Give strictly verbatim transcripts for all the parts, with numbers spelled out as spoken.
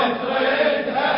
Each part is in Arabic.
تردها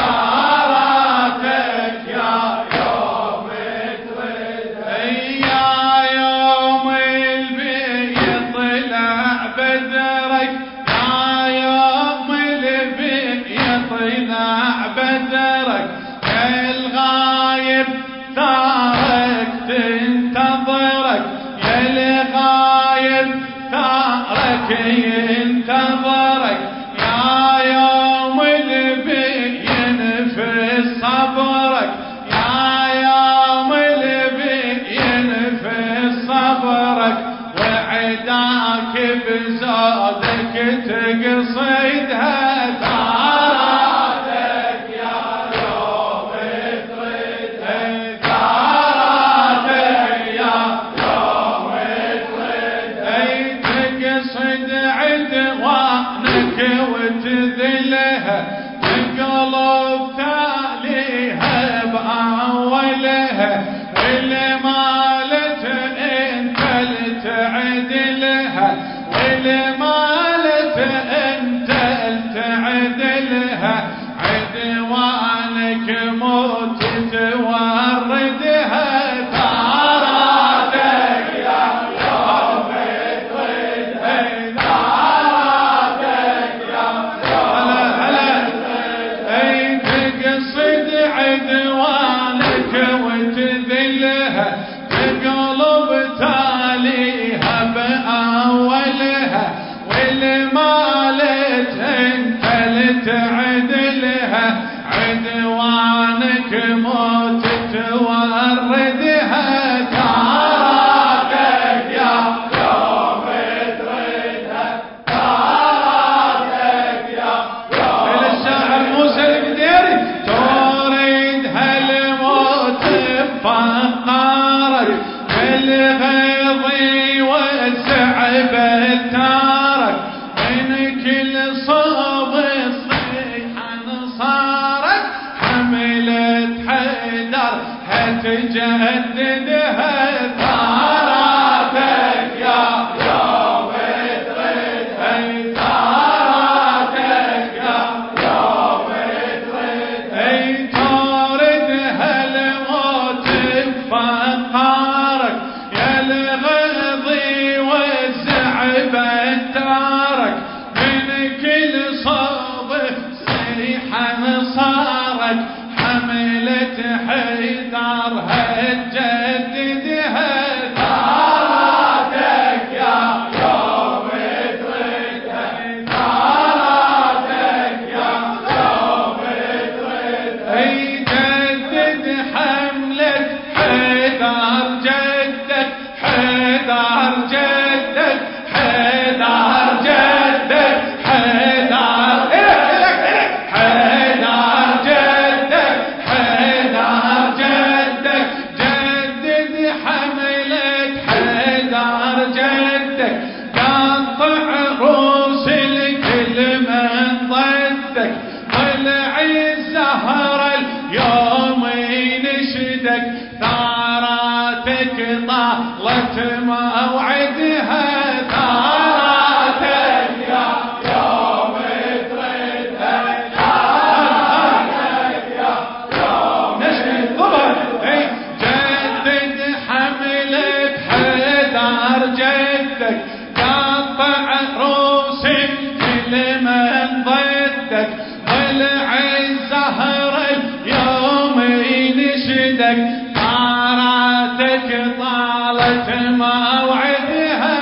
ثاراتك يا يوم تردها يا يوم البي طلع بدرك يا يوم البي طلع بدرك الغايب ثارك تنتظرك يا الغايب ثارك ينتظرك يا يوم البين في صبرك يا يوم البين في صبرك وعداك بزودك تقصدها ثاراتك يا يوم تردها ثاراتك يا يوم تردها تقصد عدوانك وتذلها تقلب تاليها بأولها اللي مالت انت لتعدلها واللي مالت انت لتعدلها عدوانك موت توردها ثاراتك يا يوم تردها ثاراتك يا يوم تردها تقصد عدوانك وتذلها تقلب تاليها بأولها واللي مالت انت لتعدلها عدوانك موت توردها ثاراتك يا يوم تردها ثاراتك يا يوم الشاعر موسى القديري توردها الموت بفقارك الغيظ يوسع بتارك من كل صوب صيحة نصارك حملت حيدر هتجددها ثاراتك يا يوم تردها ثاراتك يا يوم تردها توردها الموت بفقارك يا الغيظ يوزع بتارك من كل صوب صيحة نصارك حملت حيدرها تجددها ثاراتك يا يوم تردها ثاراتك يا يوم تردها يجدد حملة حيدر جدك حيدر جدك حيدر جدك حيدر حيدر جدك حيدر جدك جدد حملة حيدر جدك قطع روس الكل من ضدك طلع الزهر اليوم ينشدك ثاراتك طالت موعدها ثاراتك يا يوم تردها ثاراتك يا يوم نشمي الضبط جدد حملة حيدر جدك قطع روس كل من ضدك طلع الزهر اليوم ينشدك ثاراتك طالت موعدها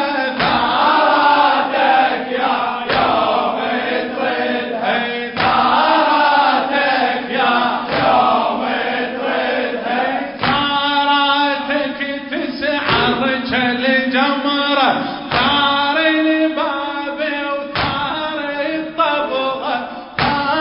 ثاراتك يا يوم تردها ثاراتك يا يوم تردها ثاراتك تسعر كالجمرة ثار الباب وثار الطبغة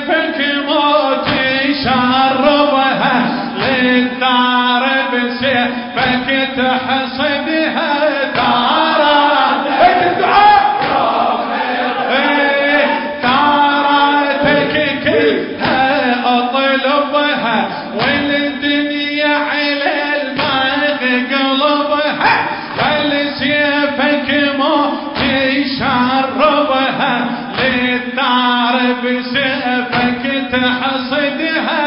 سيفك موت يشربها للدار بسيفك تحصدها ثارة بيت الدعاء ثارتك كلها اطلبها والدنيا على الماء قلبها فلسيفك موت يشربها للدار بسيفك تحصدها